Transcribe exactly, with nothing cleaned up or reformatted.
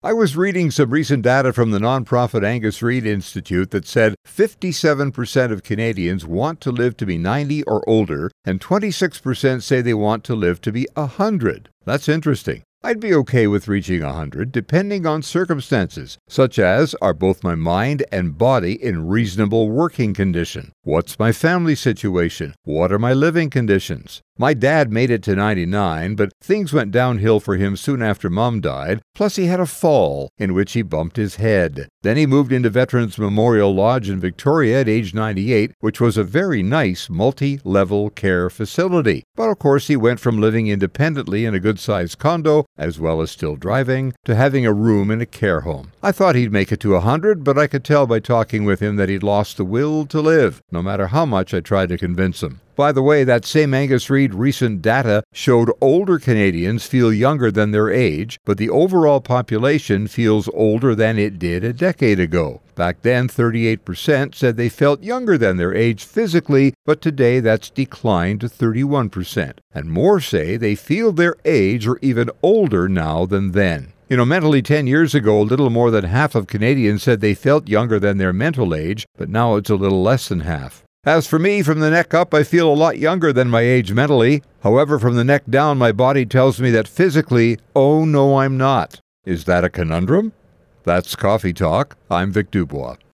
I was reading some recent data from the nonprofit Angus Reid Institute that said fifty-seven percent of Canadians want to live to be ninety or older, and twenty-six percent say they want to live to be one hundred. That's interesting. I'd be okay with reaching one hundred depending on circumstances, such as, are both my mind and body in reasonable working condition? What's my family situation? What are my living conditions? My dad made it to ninety-nine, but things went downhill for him soon after Mom died, plus he had a fall in which he bumped his head. Then he moved into Veterans Memorial Lodge in Victoria at age ninety-eight, which was a very nice multi-level care facility. But of course he went from living independently in a good-sized condo, as well as still driving, to having a room in a care home. I thought he'd make it to one hundred, but I could tell by talking with him that he'd lost the will to live, no matter how much I tried to convince him. By the way, that same Angus Reid recent data showed older Canadians feel younger than their age, but the overall population feels older than it did a decade ago. Back then, thirty-eight percent said they felt younger than their age physically, but today that's declined to thirty-one percent. And more say they feel their age or even older now than then. You know, mentally ten years ago, a little more than half of Canadians said they felt younger than their mental age, but now it's a little less than half. As for me, from the neck up, I feel a lot younger than my age mentally. However, from the neck down, my body tells me that physically, oh no, I'm not. Is that a conundrum? That's Coffee Talk. I'm Vic Dubois.